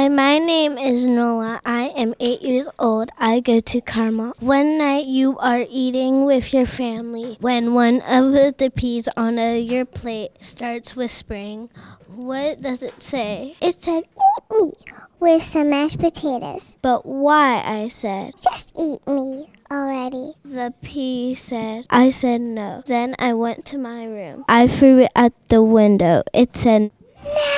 Hi, my name is Nola. I am 8 years old. I go to Carmel. One night you are eating with your family when one of the peas on your plate starts whispering. What does it say? It said, "Eat me," with some mashed potatoes. But why? I said. Just eat me already. The pea said. I said no. Then I went to my room. I threw it at the window. It said, No!